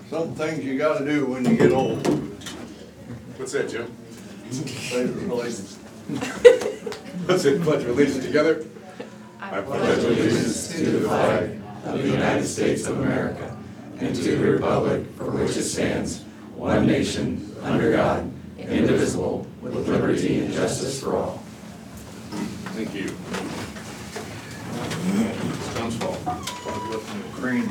Some things you gotta do when you get old. What's that, Jim? Pledge of allegiance. Let's say pledge of allegiance together. I pledge allegiance to the flag of the United States of America and to the republic for which it stands, one nation, under God, indivisible, with liberty and justice for all. Thank you. It's Tom's fault. Crane.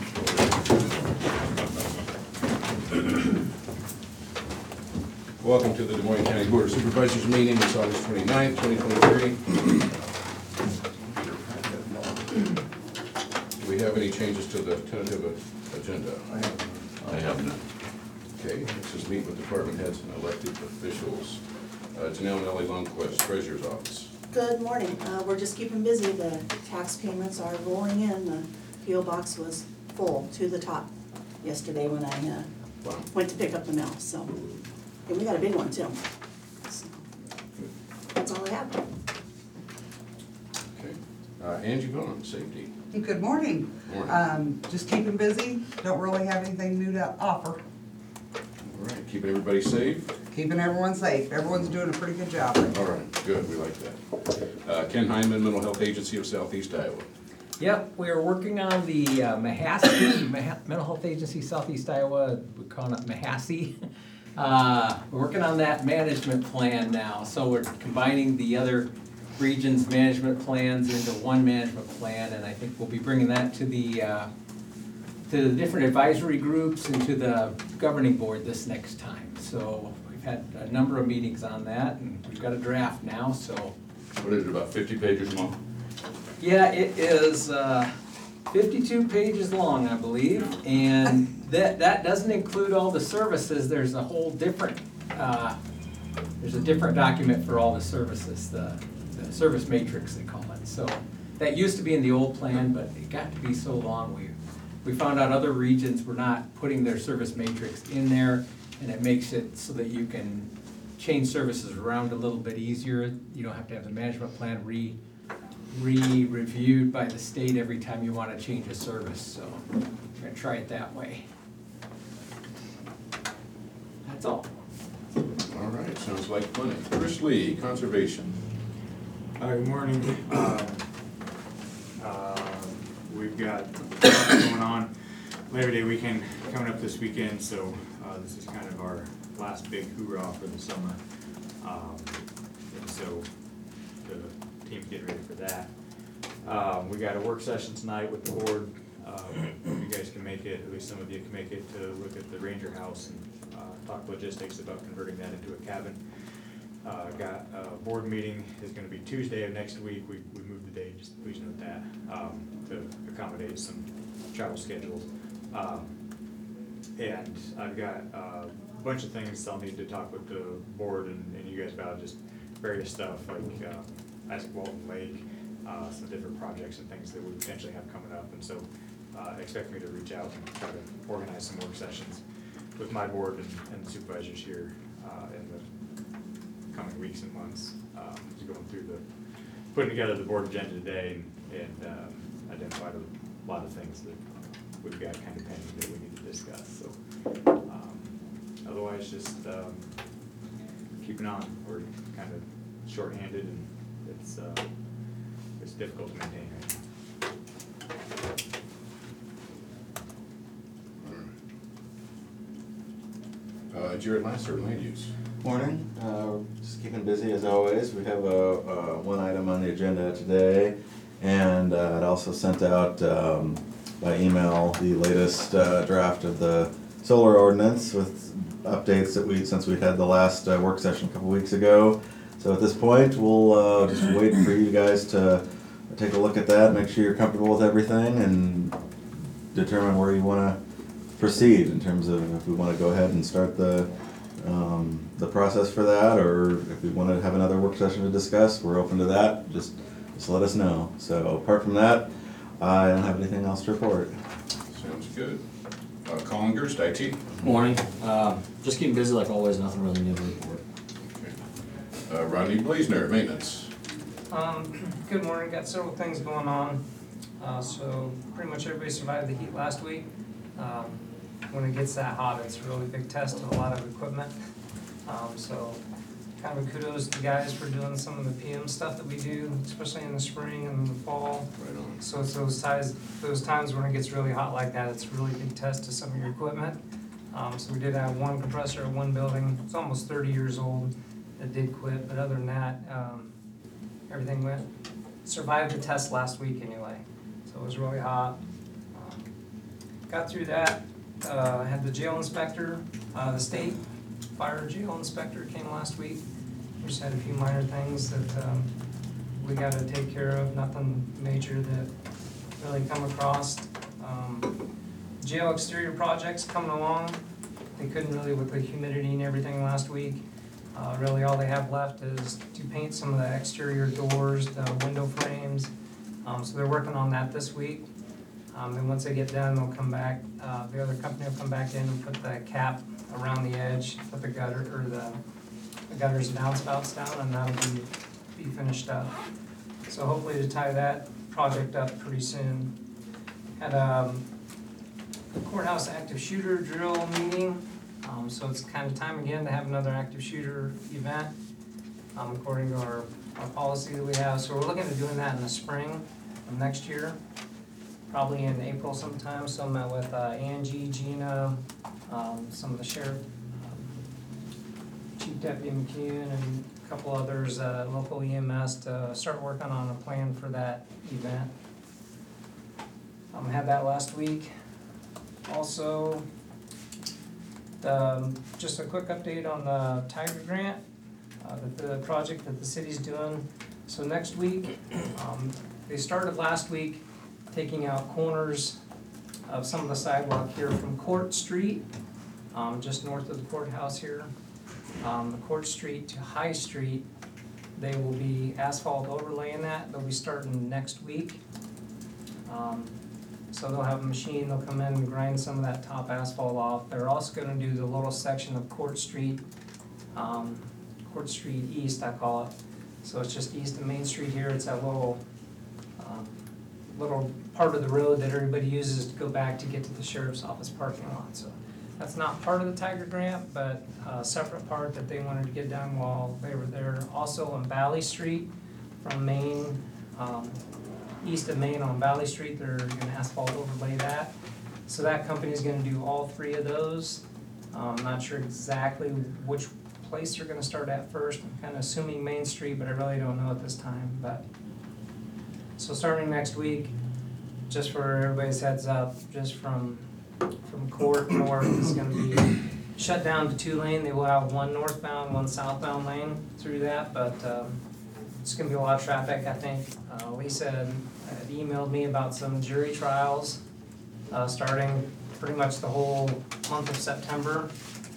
Welcome to the Des Moines County Board of Supervisors meeting. It's August 29th, 2023. Do we have any changes to the tentative agenda? I have none. Okay, let's just meet with department heads and elected officials. Janelle Nellie Lundquist, Treasurer's Office. Good morning. We're just keeping busy. The tax payments are rolling in. The PO box was full to the top yesterday when I went to pick up the mail, so. And we got a big one too. So, that's all I have. Okay. Angie Vaughn, Safety. Good morning. Morning. Just keeping busy, don't really have anything new to offer. All right, keeping everybody safe. Keeping everyone safe, everyone's doing a pretty good job. All right, good, we like that. Ken Hyman, Mental Health Agency of Southeast Iowa. Yep, we are working on the Mahassey, Mental Health Agency Southeast Iowa, we call it Mahassey. We're working on that management plan now, so we're combining the other regions' management plans into one management plan, and I think we'll be bringing that to the different advisory groups and to the governing board this next time. So we've had a number of meetings on that, and we've got a draft now, so. What is it, about 50 pages long? Yeah, it is 52 pages long, I believe, and that doesn't include all the services. There's a whole different, there's a different document for all the services, the service matrix they call it. So that used to be in the old plan, but it got to be so long, we found out other regions were not putting their service matrix in there, and it makes it so that you can change services around a little bit easier. You don't have to have the management plan re-reviewed by the state every time you want to change a service, so we're gonna try it that way. That's all. All right, sounds like plenty. Chris Lee, Conservation. Good morning. We've got a lot going on. Labor Day weekend coming up this weekend, so this is kind of our last big hoorah for the summer. And so the team's getting ready for that. We got a work session tonight with the board. If you guys can make it, at least some of you can make it, to look at the Ranger House and talk logistics about converting that into a cabin. Got a board meeting, is gonna be Tuesday of next week. We moved the date, just please note that, to accommodate some travel schedules. And I've got a bunch of things I'll need to talk with the board and you guys about, just various stuff like Isaac Walton Lake, some different projects and things that we potentially have coming up. And so expect me to reach out and try to organize some work sessions with my board and the supervisors here in the coming weeks and months. Just going through putting together the board agenda today and identified a lot of things that we've got kind of pending that we need to discuss. So otherwise, just keeping on. We're kind of shorthanded and it's difficult to maintain right now. Jared Lasser, Land Use. Morning. Just keeping busy as always. We have one item on the agenda today, and I'd also sent out by email the latest draft of the solar ordinance with updates that since we had the last work session a couple weeks ago. So at this point, we'll just wait for you guys to take a look at that, make sure you're comfortable with everything, and determine where you want to proceed in terms of if we want to go ahead and start the process for that, or if we want to have another work session to discuss. We're open to that. Just let us know. So apart from that, I don't have anything else to report. Sounds good. Colin Gerst, IT. Morning. Just keeping busy like always, nothing really new to report. Okay. Rodney Blaisner, Maintenance. Good morning. Got several things going on. So pretty much everybody survived the heat last week. when it gets that hot, it's a really big test of a lot of equipment. So kind of a kudos to the guys for doing some of the PM stuff that we do, especially in the spring and the fall. Right on. So it's those times when it gets really hot like that, it's a really big test to some of your equipment. So we did have one compressor at one building, it's almost 30 years old, that did quit, but other than that, everything survived the test last week anyway. So it was really hot. Got through that, had the jail inspector, the state fire jail inspector came last week. We just had a few minor things that we gotta take care of, nothing major that really come across. Jail exterior projects coming along. They couldn't really with the humidity and everything last week. Really all they have left is to paint some of the exterior doors, the window frames. So they're working on that this week. And once they get done, they'll come back, the other company will come back in and put the cap around the edge, put the gutter, or the gutters and downspouts down, and that'll be finished up. So hopefully to tie that project up pretty soon. Had a courthouse active shooter drill meeting, so it's kind of time again to have another active shooter event, according to our policy that we have. So we're looking at doing that in the spring of next year, probably in April sometime. So I met with Angie, Gina, some of the sheriff, Chief Deputy McCune, and a couple others, local EMS, to start working on a plan for that event. Had that last week. Also, just a quick update on the Tiger Grant, the project that the city's doing. So next week, they started last week taking out corners of some of the sidewalk here from Court Street, just north of the courthouse here. The Court Street to High Street, they will be asphalt overlaying that. They'll be starting next week. So they'll have a machine, they'll come in and grind some of that top asphalt off. They're also gonna do the little section of Court Street East, I call it. So it's just east of Main Street here. It's that little part of the road that everybody uses to go back to get to the sheriff's office parking lot. So that's not part of the Tiger Grant, but a separate part that they wanted to get done while they were there. Also on Valley Street from Main, east of Main on Valley Street, they're gonna asphalt overlay that. So that company's gonna do all three of those. I'm not sure exactly which place they're gonna start at first. I'm kinda assuming Main Street, but I really don't know at this time. But so starting next week, just for everybody's heads up, just from Court north is gonna be shut down to 2-lane. They will have one northbound, one southbound lane through that, but it's gonna be a lot of traffic, I think. Lisa had emailed me about some jury trials, starting pretty much the whole month of September.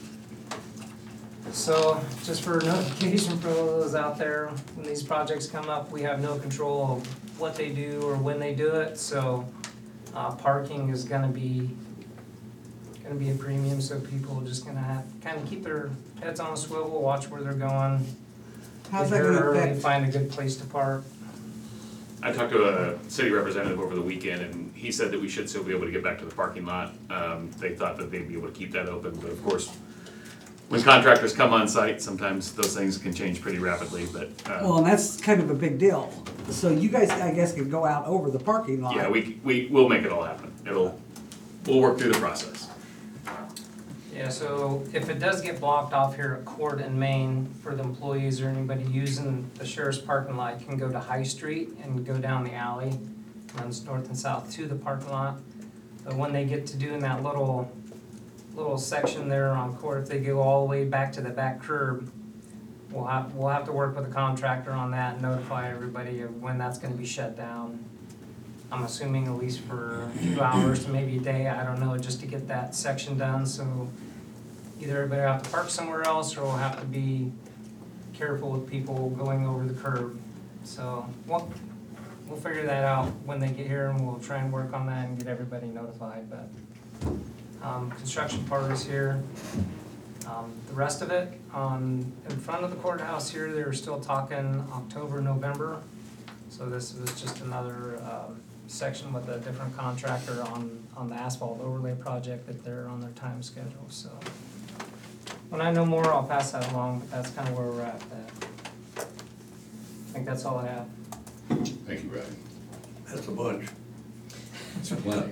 So, just for notification for those out there, when these projects come up, we have no control of what they do or when they do it, so parking is gonna be a premium, so people are just gonna have kind of keep their heads on a swivel, watch where they're going. How's Get that here gonna early, affect? find a good place to park. I talked to a city representative over the weekend, and he said that we should still be able to get back to the parking lot. They thought that they'd be able to keep that open, but of course, when contractors come on site, sometimes those things can change pretty rapidly, but, Well, and that's kind of a big deal. So you guys, I guess, could go out over the parking lot. yeah, we'll make it all happen. We'll work through the process. Yeah, so if it does get blocked off here at Court and Main for the employees or anybody using the sheriff's parking lot, you can go to High Street and go down the alley, runs north and south to the parking lot. But when they get to doing that little section there on Court, if they go all the way back to the back curb, we'll have to work with the contractor on that and notify everybody of when that's gonna be shut down. I'm assuming at least for a few hours to maybe a day, I don't know, just to get that section done, so either everybody will have to park somewhere else or we'll have to be careful with people going over the curb. So we'll figure that out when they get here and we'll try and work on that and get everybody notified, but construction part is here. The rest of it, in front of the courthouse here, they were still talking October, November. So this was just another section with a different contractor on the asphalt overlay project that they're on their time schedule, so. When I know more, I'll pass that along, but that's kind of where we're at. I think that's all I have. Thank you, Rodney. That's a bunch. It's plenty.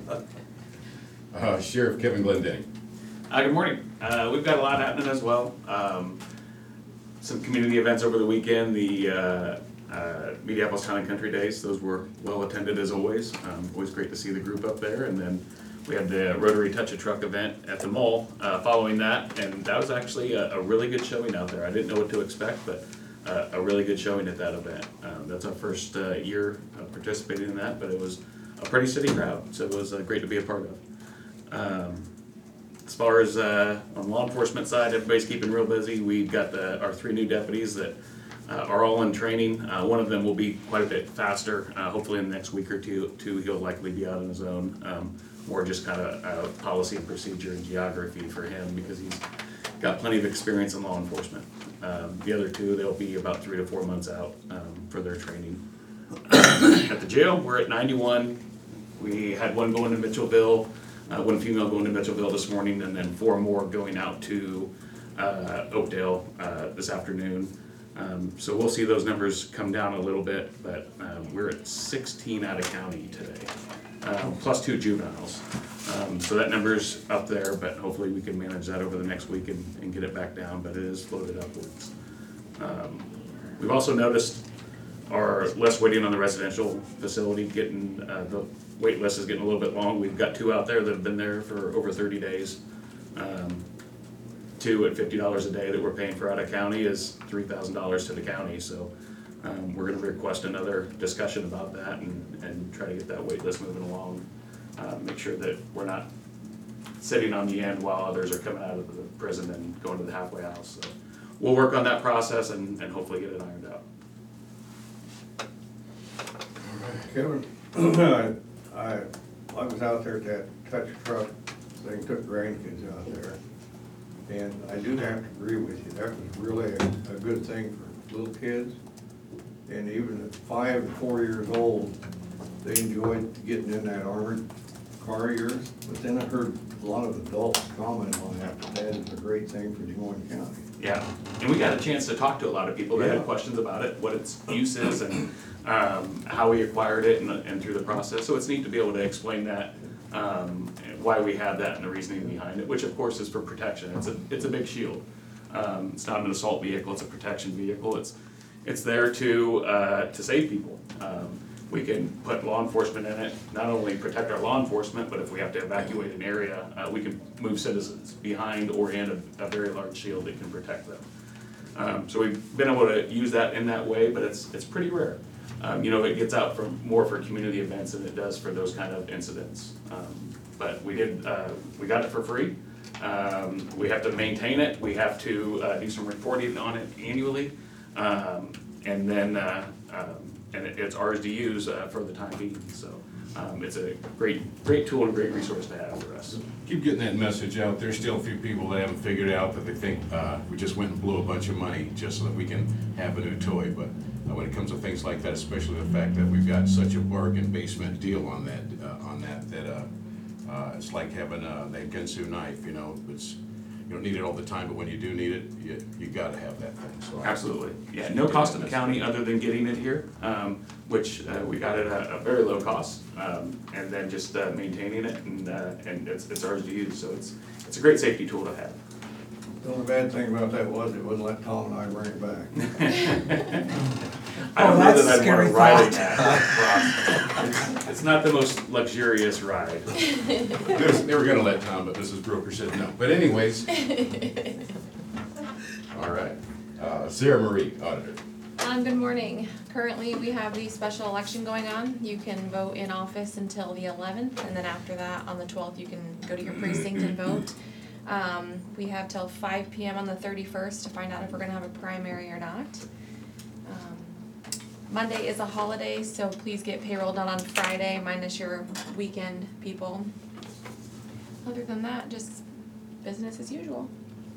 Sheriff Kevin Glendenning. Good morning. We've got a lot happening as well. Some community events over the weekend, the Minneapolis Town and Country Days, those were well attended as always. Always great to see the group up there. And then we had the Rotary Touch a Truck event at the mall following that, and that was actually a really good showing out there. I didn't know what to expect, but a really good showing at that event. That's our first year of participating in that, but it was a pretty steady crowd, so it was great to be a part of. As far as on the law enforcement side, everybody's keeping real busy. We've got our 3 new deputies that are all in training. One of them will be quite a bit faster. Hopefully in the next week or two he'll likely be out on his own. More just kind of policy and procedure and geography for him because he's got plenty of experience in law enforcement. The other 2, they'll be about 3 to 4 months out for their training. At the jail, we're at 91. We had 1 going to Mitchellville, 1 female going to Mitchellville this morning, and then 4 more going out to Oakdale this afternoon. So we'll see those numbers come down a little bit, but we're at 16 out of county today, plus 2 juveniles. So that number's up there, but hopefully we can manage that over the next week and get it back down, but it is floated upwards. We've also noticed our less waiting on the residential facility, getting the wait list is getting a little bit long. We've got 2 out there that have been there for over 30 days. 2 at $50 a day that we're paying for out of county is $3,000 to the county, so we're gonna request another discussion about that and try to get that wait list moving along. Make sure that we're not sitting on the end while others are coming out of the prison and going to the halfway house. So we'll work on that process and hopefully get it ironed out. Kevin, I was out there at that touch truck thing, took grandkids out there. And I do have to agree with you, that was really a good thing for little kids. And even at 5 and 4 years old, they enjoyed getting in that armored car of yours. But then I heard a lot of adults comment on that is a great thing for Des Moines County. Yeah, and we got a chance to talk to a lot of people that had questions about it, what its use is and how we acquired it and through the process. So it's neat to be able to explain that, why we have that and the reasoning behind it, which of course is for protection. It's a big shield. It's not an assault vehicle, it's a protection vehicle. It's there to save people. We can put law enforcement in it, not only protect our law enforcement, but if we have to evacuate an area, we can move citizens behind or in a very large shield that can protect them. So we've been able to use that in that way, but it's pretty rare. It gets out more for community events than it does for those kind of incidents. But we got it for free. We have to maintain it. We have to do some reporting on it annually. And then it's ours to use for the time being. So it's a great tool and great resource to have for us. Keep getting that message out. There's still a few people that haven't figured out that they think we just went and blew a bunch of money just so that we can have a new toy. But when it comes to things like that, especially the fact that we've got such a bargain basement deal on that, it's like having that Ginsu knife. You don't need it all the time, but when you do need it, you got to have that thing. So absolutely, yeah. No cost to the county other than getting it here, which we got it at a very low cost, and then just maintaining it, and it's ours to use. So it's a great safety tool to have. The only bad thing about that was it wouldn't let Tom and I bring it back. I don't know that's that a I'd want scary to ride that. It's not the most luxurious ride. They were gonna let Tom, but Mrs. Broker said no. But anyways. All right. Sarah Marie, Auditor. Good morning. Currently, we have the special election going on. You can vote in office until the 11th, and then after that, on the 12th, you can go to your precinct and vote. We have till 5 p.m. on the 31st to find out if we're gonna have a primary or not. Monday is a holiday, so please get payroll done on Friday, minus your weekend people. Other than that, just business as usual.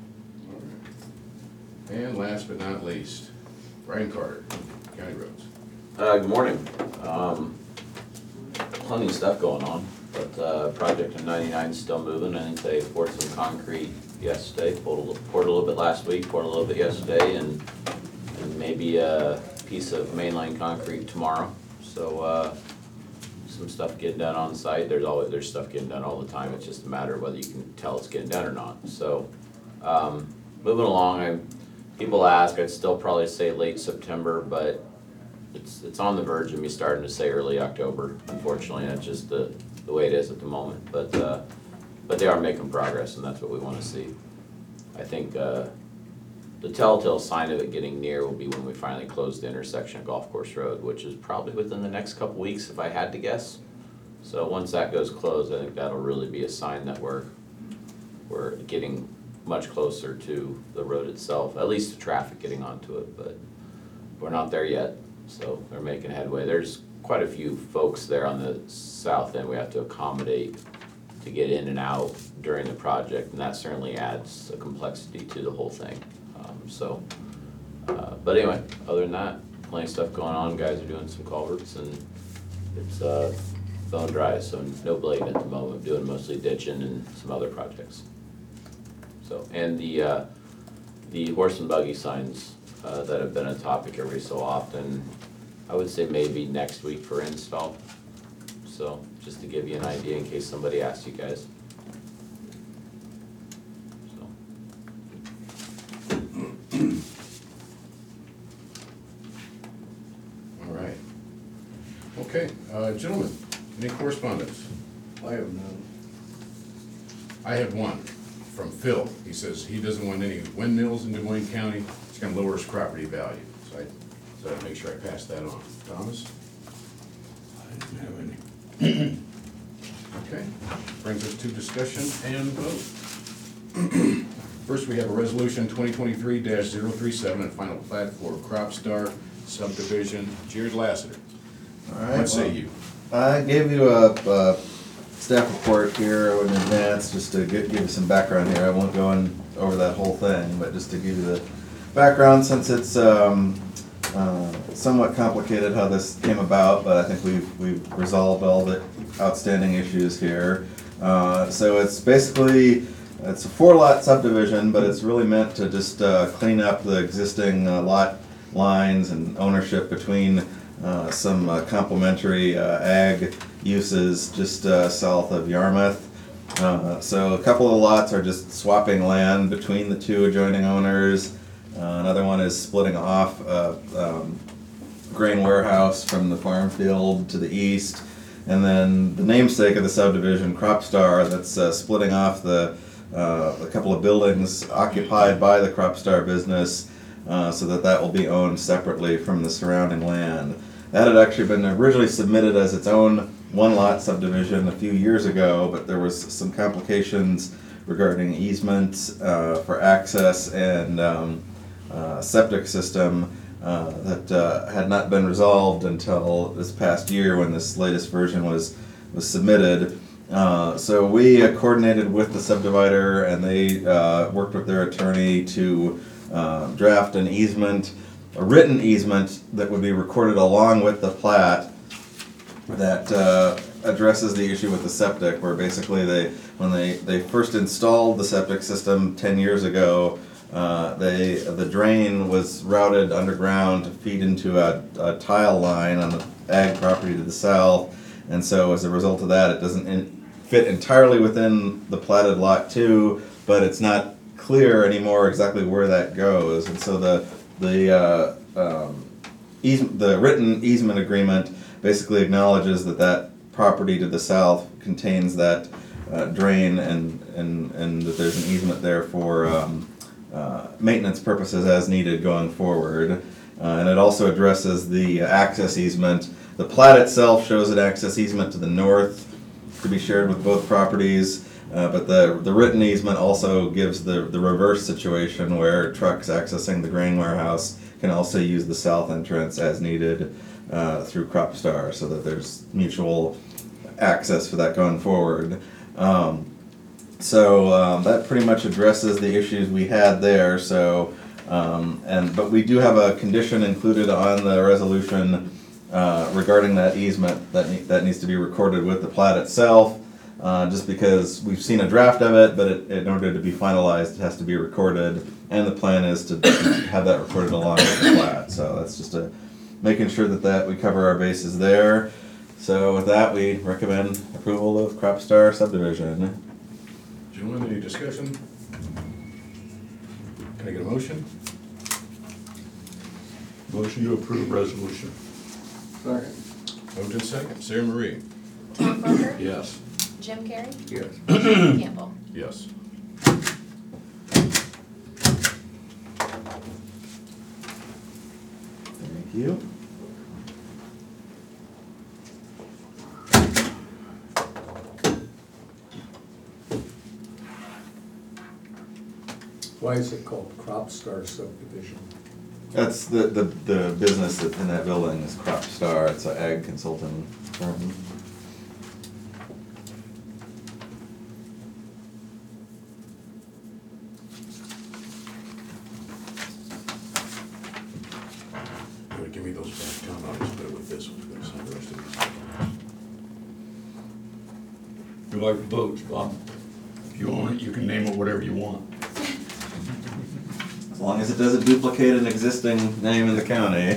And last but not least, Brian Carter, County Roads. Good morning. plenty of stuff going on, but project in 99 is still moving. I think they poured some concrete yesterday, poured a little bit last week, poured a little bit yesterday, and maybe a piece of mainline concrete tomorrow. So some stuff getting done on site. There's stuff getting done all the time. It's just a matter of whether you can tell it's getting done or not. So moving along. People ask, I'd still probably say late September, but it's on the verge of me starting to say early October. Unfortunately, that's just the way it is at the moment. But they are making progress, and that's what we want to see. I think the telltale sign of it getting near will be when we finally close the intersection of Golf Course Road, which is probably within the next couple weeks, if I had to guess. So once that goes closed, I think that'll really be a sign that we're getting much closer to the road itself, at least the traffic getting onto it, but we're not there yet, so they're making headway. There's quite a few folks there on the south end we have to accommodate to get in and out during the project, and that certainly adds a complexity to the whole thing. But anyway, other than that, plenty of stuff going on. Guys are doing some culverts, and it's bone dry, so no blade at the moment. Doing mostly ditching and some other projects. So, and the horse and buggy signs that have been a topic every so often, I would say maybe next week for install. So, just to give you an idea in case somebody asks you guys. All right. Okay, gentlemen, any correspondence? I have none. I have one from Phil. He says he doesn't want any windmills in Des Moines County. It's gonna lower his property value. So I make sure I pass that on. Thomas? I didn't have any. Okay, brings us to discussion and vote. First, we have a resolution 2023-037 and final plat for Cropstar subdivision. Jared Lassiter. All right. What say you? I gave you a staff report here in advance, just to give you some background here. I won't go over that whole thing, but just to give you the background, since it's somewhat complicated how this came about, but I think we've resolved all the outstanding issues here. So it's basically, it's a 4-lot subdivision, but it's really meant to just clean up the existing lot lines and ownership between some complementary ag uses just south of Yarmouth. So a couple of lots are just swapping land between the two adjoining owners. Another one is splitting off a grain warehouse from the farm field to the east. And then the namesake of the subdivision, Cropstar, that's splitting off a couple of buildings occupied by the Cropstar business so that will be owned separately from the surrounding land. That had actually been originally submitted as its own 1-lot subdivision a few years ago, but there was some complications regarding easements for access and septic system that had not been resolved until this past year when this latest version was submitted. So we coordinated with the subdivider, and they worked with their attorney to draft an easement, a written easement that would be recorded along with the plat that addresses the issue with the septic, where basically when they first installed the septic system 10 years ago, the drain was routed underground to feed into a tile line on the ag property to the south, and so as a result of that, it doesn't fit entirely within the platted lot 2, but it's not clear anymore exactly where that goes, and so the written easement agreement basically acknowledges that property to the south contains that drain and that there's an easement there for maintenance purposes as needed going forward. And it also addresses the access easement. The plat itself shows an access easement to the north to be shared with both properties, but the written easement also gives the reverse situation where trucks accessing the grain warehouse can also use the south entrance as needed through Cropstar, so that there's mutual access for that going forward. So that pretty much addresses the issues we had there. So, but we do have a condition included on the resolution regarding that easement, that needs to be recorded with the plat itself. Just because we've seen a draft of it, but in order to be finalized, it has to be recorded. And the plan is to have that recorded along with the plat. So that's just making sure that we cover our bases there. So with that, we recommend approval of Cropstar subdivision. Gentlemen, any discussion? Can I get a motion? Motion to approve resolution. Second. Moved in second. Sarah Marie? Tom Broker? Yes. Jim Carrey? Yes. Shane Campbell? Yes. Thank you. Why is it called Cropstar subdivision? That's the business that's in that building is Cropstar. It's an ag consulting firm. You would give me those back, Tom, I'll just put it with this one, I'm gonna sign the rest of these. You like votes, Bob? If you want it, you can name it whatever you want. As long as it doesn't duplicate an existing name in the county.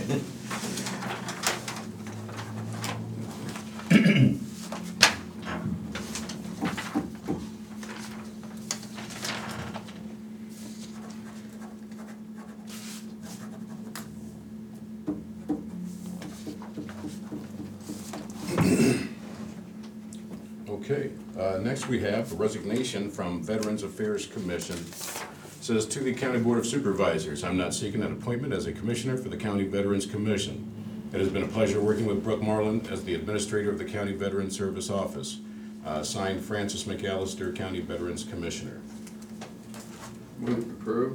Okay, next we have a resignation from Veterans Affairs Commission. Says, to the County Board of Supervisors, I'm not seeking an appointment as a commissioner for the County Veterans Commission. It has been a pleasure working with Brooke Marlin as the administrator of the County Veterans Service Office. Signed, Francis McAllister, County Veterans Commissioner. Move to approve.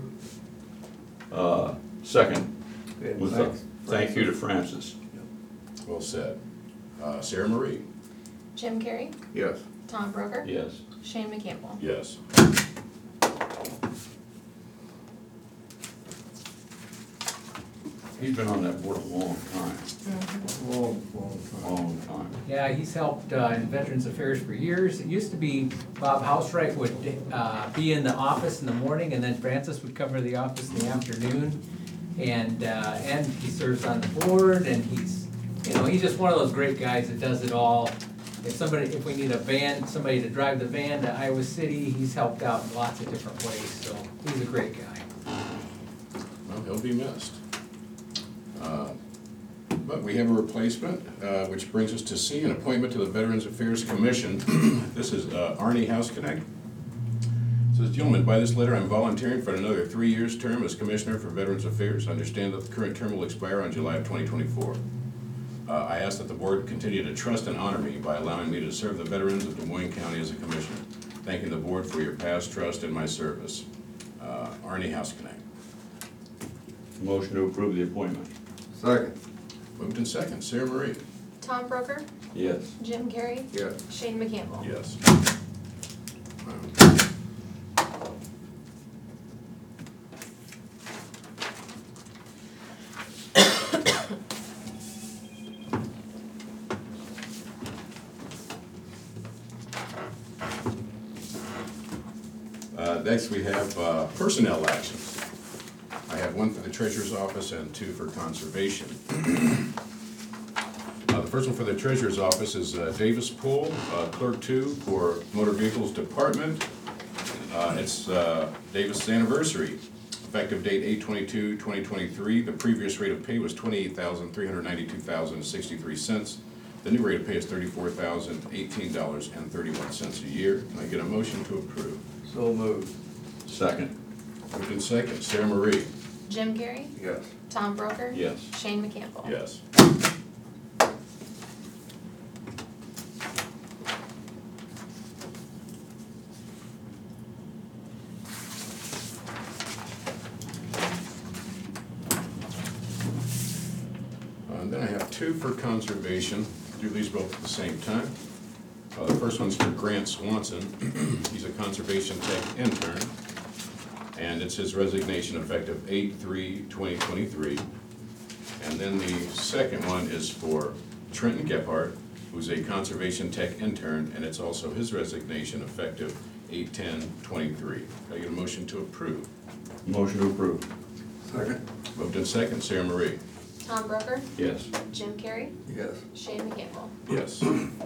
Second, And with a thank you to Francis. Well said. Sarah Marie? Jim Carrey? Yes. Tom Broker? Yes. Shane McCampbell? Yes. He's been on that board a long time, long time. Yeah, he's helped in Veterans Affairs for years. It used to be Bob Housewright would be in the office in the morning, and then Francis would cover the office in the afternoon. And he serves on the board, and he's just one of those great guys that does it all. If we need a van, somebody to drive the van to Iowa City, he's helped out in lots of different ways, so he's a great guy. Well, he'll be missed. But we have a replacement, which brings us to C, an appointment to the Veterans Affairs Commission. This is Arnie Houseconneck. Says, gentlemen, by this letter, I'm volunteering for another 3 years term as Commissioner for Veterans Affairs. I understand that the current term will expire on July of 2024. I ask that the board continue to trust and honor me by allowing me to serve the veterans of Des Moines County as a commissioner. Thanking the board for your past trust in my service. Arnie Houseconneck. Motion to approve the appointment. Second. Moved in second. Sarah Marie? Tom Broker? Yes. Jim Carrey? Yes. Shane McCampbell? Yes. Next, we have personnel actions. I have one for the Treasurer's Office and two for Conservation. The first one for the Treasurer's Office is Davis Poole, Clerk 2 for Motor Vehicles Department. It's Davis' anniversary. Effective date 8/22/2023. The previous rate of pay was $28,392.63. The new rate of pay is $34,018.31 a year. Can I get a motion to approve? So moved. Second. Moved in second. Sarah Marie? Jim Carrey? Yes. Tom Broker? Yes. Shane McCampbell? Yes. And then I have two for Conservation. Do these both at the same time. The first one's for Grant Swanson. He's a Conservation Tech intern. And it's his resignation effective 8/3/2023. And then the second one is for Trenton Gephardt, who's a conservation tech intern, and it's also his resignation effective 8/10/23. Can I get a motion to approve? Motion to approve. Second? Moved in second, Sarah Marie. Tom Broker, Yes. Jim Carrey, Yes. Shane McCampbell. Yes.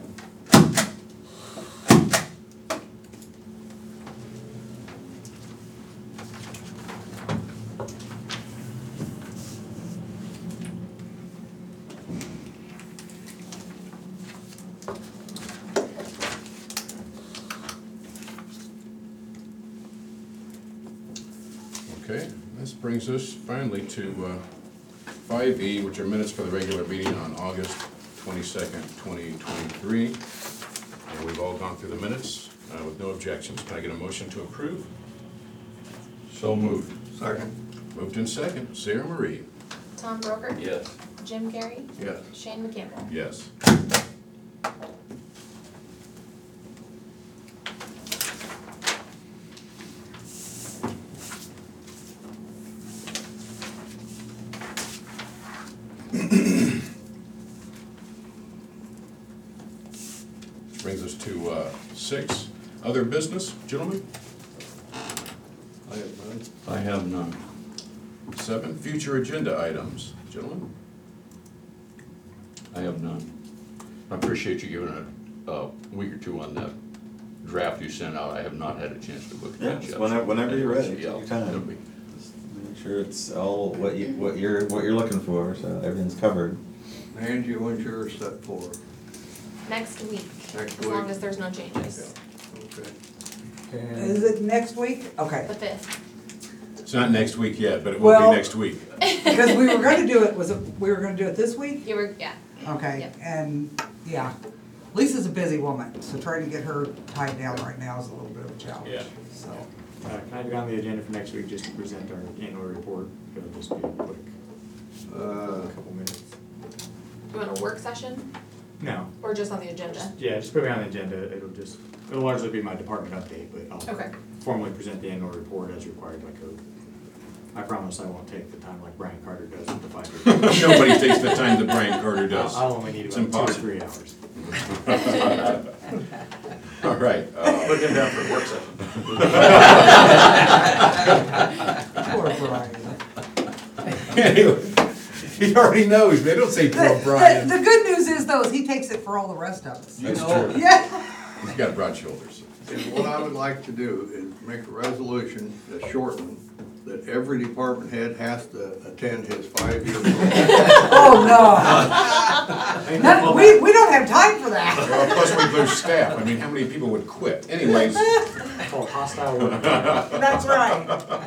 Okay, this brings us finally to 5E, which are minutes for the regular meeting on August 22nd, 2023. And we've all gone through the minutes with no objections. Can I get a motion to approve? So moved. Second? Moved in second, Sarah Marie. Tom Broker, Yes. Jim Carrey, Yes. Shane McCampbell. Yes. Brings us to 6, other business, gentlemen. I have none. I have none. 7, future agenda items, gentlemen. I have none. I appreciate you giving a week or two on that draft you sent out. I have not had a chance to look at Yeah, that just yet. whenever you're ready, take Yeah, your time. it'll be- Just make sure it's all what you're looking for, so everything's covered. Angie, when's yours set for? Next week, Next as long week. as there's no changes. Okay. Is it next week? Okay. The 5th. It's not next week yet, but it will Well- be next week. Because we were gonna do it, we were gonna do it this week? You were, yeah. Okay, Yep. and, yeah. Lisa's a busy woman, so trying to get her tied down right now is a little bit of a challenge. Yeah. So, Can I get on the agenda for next week just to present our annual report? It'll just be a quick, couple minutes. You want a work session No, or just on the agenda? yeah, just put me on the agenda. It'll largely be my department update, but I'll Okay. formally present the annual report as required by code. I promise I won't take the time like Brian Carter does with the 5 years. Nobody takes the time that Brian Carter does. I'll only need It's about 2 or impossible. 3 hours. All right. Put him down for a work session. poor Brian. Anyway, he already knows, man. Don't say poor Brian. The good news is though, is he takes it for all the rest of us. That's true. Yeah. He's got broad shoulders. And what I would like to do is make a resolution that's shortened, that every department head has to attend his 5-year program. Oh, no. No, we don't have time for that. Well, plus we lose staff. I mean, how many people would quit? Anyways. Called hostile work. That's right.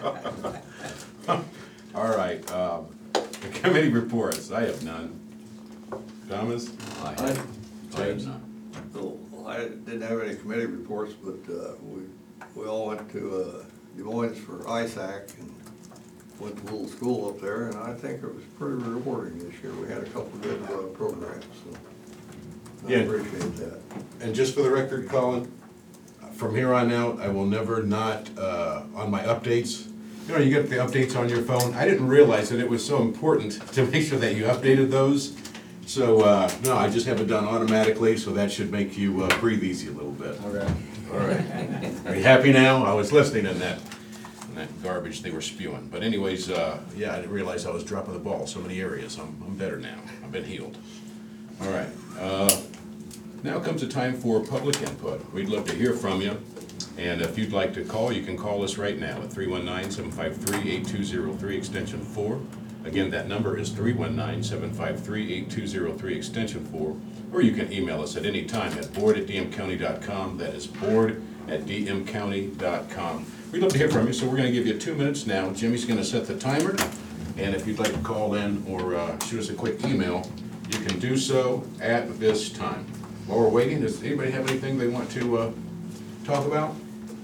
All right. The committee reports. I have none. Thomas? I have none. So, I didn't have any committee reports, but we all went to Des Moines for ISAC and went to a little school up there, and I think it was pretty rewarding this year. We had a couple of good programs, so I Yeah. appreciate that. And just for the record, Colin, from here on out, I will never not, on my updates, you know, you get the updates on your phone. I didn't realize that it was so important to make sure that you updated those. So, no, I just have it done automatically, so that should make you breathe easy a little bit. Okay. All right. Are you happy now? I was listening in that garbage they were spewing. But anyways, yeah, I didn't realize I was dropping the ball in so many areas. I'm better now. I've been healed. All right. Now comes the time for public input. We'd love to hear from you. And if you'd like to call, you can call us right now at 319-753-8203, extension 4. Again, that number is 319-753-8203, extension 4. Or you can email us at any time at board@dmcounty.com. That is board@dmcounty.com. We'd love to hear from you, so we're going to give you 2 minutes now. Jimmy's going to set the timer. And if you'd like to call in or shoot us a quick email, you can do so at this time. While we're waiting, does anybody have anything they want to talk about?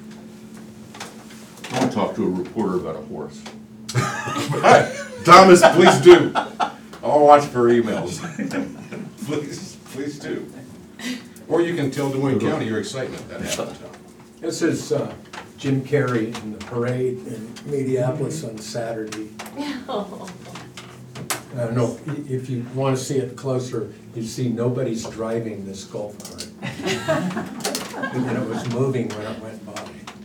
I want to talk to a reporter about a horse. Thomas, please do. I'll watch for emails. Please do. Or you can tell Des Moines County your excitement that happened. This is Jim Carrey in the parade in Mediapolis on Saturday. No, if you want to see it closer, you see nobody's driving this golf cart. And it was moving when it went by.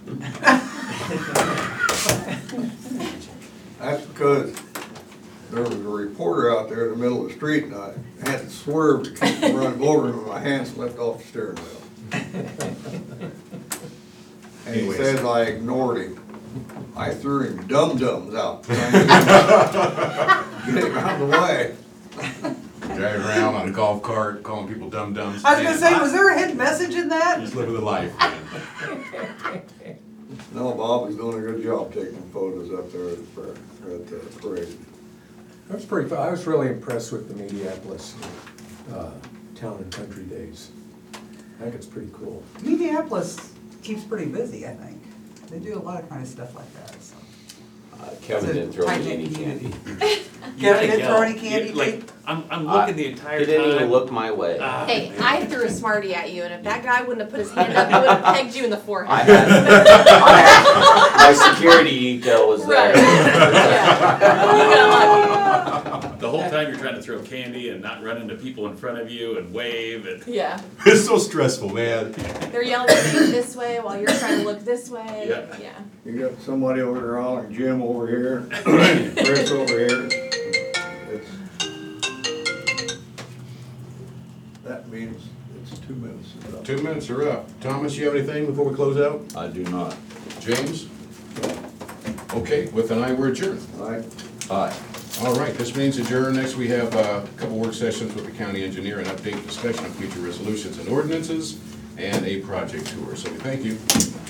That's because there was a reporter out there in the middle of the street, and I had to swerve to keep from running over him, and my hand slipped off the steering wheel. And he Anyways. says I ignored him. I threw him dum-dums out. Get him out of the way. Driving around on a golf cart, calling people dum-dums. I was gonna say, was there a hidden message in that? Just living the life, man. No, Bob was doing a good job taking photos up there at the parade. That was pretty fun. I was really impressed with the Minneapolis Town and Country Days. I think it's pretty cool. Minneapolis keeps pretty busy, I think. They do a lot of kind of stuff like that, so. Kevin didn't throw me any candy. Kevin didn't throw any candy, Like, I'm looking the entire He time. didn't even look my way. Hey, I threw a Smartie at you, and if that guy wouldn't have put his hand up, he would have pegged you in the forehead. I had, my security detail was there. Right. Yeah. You got lucky. The whole time you're trying to throw candy and not run into people in front of you and wave and. Yeah. It's so stressful, man. They're yelling at you this way while you're trying to look this way. Yeah. Yeah. You got somebody over there hollering, Jim over here, Chris over here. It's, that means it's 2 minutes. is up. 2 minutes are up. Thomas, you have anything before we close out? I do not. James? Okay, with an eye, we're adjourned. All right. Aye. All right, this means adjourned. Next, we have a couple work sessions with the county engineer, an update discussion of future resolutions and ordinances, and a project tour. So we thank you.